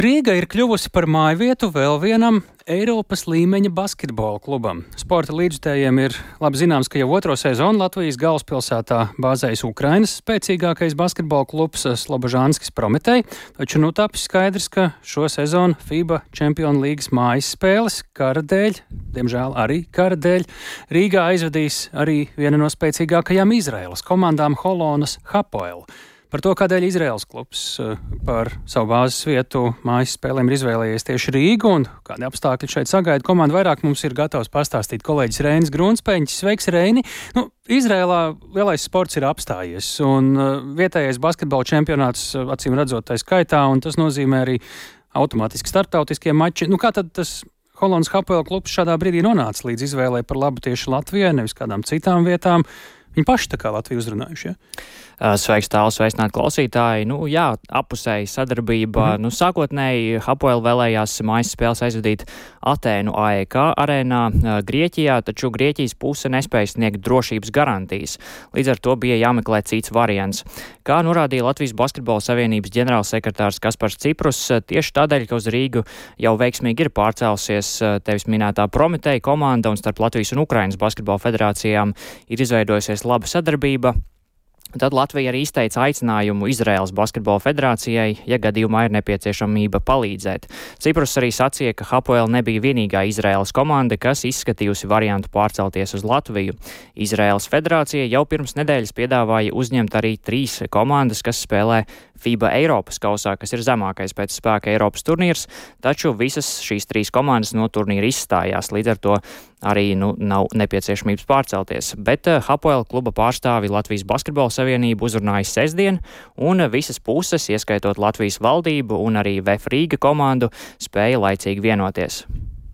Rīga ir kļuvusi par mājvietu vēl vienam Eiropas līmeņa basketbola klubam. Sporta līdzjutējiem ir labi zināms, ka jau otro sezonu Latvijas galvaspilsētā bāzējas Ukrainas spēcīgākais basketbola klubs Slobožanskis Prometei, taču tapis skaidrs, ka šo sezonu FIBA Čempionu līgas mājas spēles kara dēļ, diemžēl arī kara dēļ, Rīgā aizvedīs arī viena no spēcīgākajām Izraēlas komandām Holonas Hapoel. Par to, kādēļ Izraēlas klubs par savu bāzes vietu mājas spēlēm ir izvēlējies tieši Rīgu un kādi apstākļi šeit sagaida komandu, vairāk mums ir gatavs pastāstīt kolēģis Reinis Grunspēņš. Sveiks, Reini! Izraēlā lielais sports ir apstājies un vietējais basketbola čempionāts acīm redzot tā skaitā, un tas nozīmē arī automātiski starptautiskie mači. Kā tad tas Holonas Hapoel klubs šādā brīdī nonāca līdz izvēlei par labu tieši Latvijai, nevis kādām citām vietām? Viņi paši tā kā Latviju uzrunājuši, ja? Sveiks tālu, sveicināt klausītāji. Appusēja sadarbība. Sākotnēji Hapoel vēlējās mājas spēles aizvadīt Atēnu AEK arēnā Grieķijā, taču Grieķijas puse nespēja sniegt drošības garantijas. Līdz ar to bija jāmeklē cits variants. Kā norādīja Latvijas Basketbola Savienības ģenerālsekretārs Kaspars Ciprus, tieši tādēļ, ka uz Rīgu jau veiksmīgi ir pārcēlusies tevis minētā Prometei komanda un starp Latvijas un Ukrainas basketbola federācijām ir izveidojusies laba sadarbība. Tad Latvija arī izteica aicinājumu Izraēlas basketbola federācijai, ja gadījumā ir nepieciešamība palīdzēt. Ciprus arī sacīja, ka Hapoel nebija vienīgā Izraēlas komanda, kas izskatījusi variantu pārcelties uz Latviju. Izraēlas federācija jau pirms nedēļas piedāvāja uzņemt arī 3 komandas, kas spēlē FIBA Eiropas kausā, kas ir zemākais pēc spēka Eiropas turnīrs, taču visas šīs 3 komandas no turnīra izstājās, līdz ar to arī nav nepieciešamības pārcelties. Bet Hapoel kluba pārstāvi Latvijas Basketbola Savienību uzrunāja sestdien, un visas puses, ieskaitot Latvijas valdību un arī VF Rīga komandu, spēja laicīgi vienoties.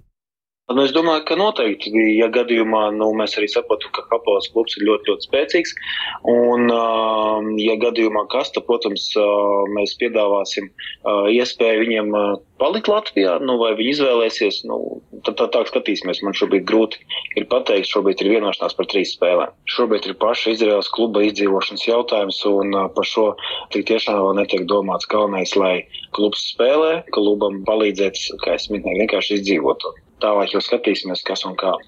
Es domāju, ka noteikti, ja gadījumā mēs arī saprotam, ka Hapoels klubs ir ļoti, ļoti spēcīgs, un ja gadījumā kas, tad, protams, mēs piedāvāsim iespēju viņiem palikt Latvijā, vai viņi izvēlēsies, tad tā skatīsimies. Man šobrīd grūti ir pateikt, šobrīd ir vienošanās par 3 spēlēm. Šobrīd ir paša Izraēlas kluba izdzīvošanas jautājums, un par šo tik tiešām vēl netiek domāts. Galvenais, lai klubs spēlē, klubam palīdzēt, kā es minēju, vienkārši izdzīvot. Tālāk jau skatīsimies, kas un kā.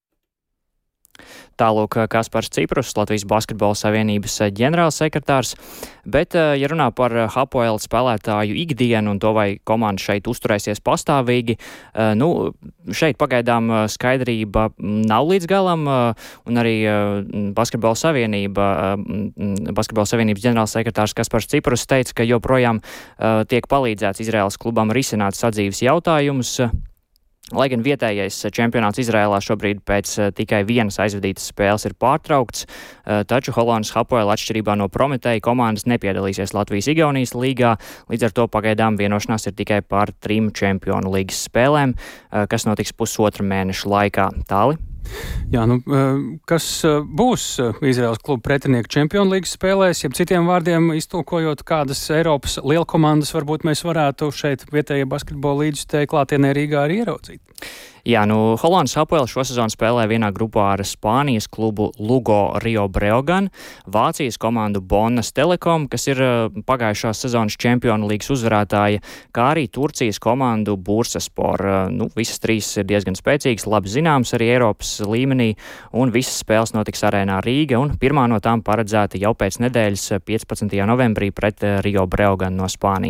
Tālūk Kaspars Ciprus, Latvijas Basketbola Savienības ģenerālsekretārs, bet, ja runā par Hapoel spēlētāju ikdienu un to, vai komanda šeit uzturēsies pastāvīgi, šeit pagaidām skaidrība nav līdz galam, un arī Basketbola Savienības ģenerālsekretārs Kaspars Ciprus teica, ka joprojām tiek palīdzēts Izraēlas klubam risināt sadzīves jautājumus. Lai gan vietējais čempionāts Izraēlā šobrīd pēc tikai vienas aizvadītas spēles ir pārtraukts, taču Holonas Hapoel atšķirībā no Prometei komandas nepiedalīsies Latvijas-Igaunijas līgā, līdz ar to pagaidām vienošanās ir tikai par 3 čempionu līgas spēlēm, kas notiks pusotra mēneša laikā. Tāli? Jā, kas būs Izraēlas kluba pretinieku čempionu līgas spēlēs, jeb citiem vārdiem iztulkojot, kādas Eiropas lielkomandas varbūt mēs varētu šeit vietējie basketbola līdzjutēji klātienē Rīgā arī ieraudzīt? Jā, Holonas Hapoel šosezon spēlē vienā grupā ar Spānijas klubu Lugo Rio Breogan, Vācijas komandu Bonnas Telekom, kas ir pagājušās sezonas čempionu līgas uzvarētāja, kā arī Turcijas komandu Bursaspor. Visas 3 ir diezgan spēcīgas, labi zināmas arī Eiropas līmenī, un visas spēles notiks arēnā Rīga, un pirmā no tām paredzēta jau pēc nedēļas 15. novembrī pret Rio Breogan no Spānijas.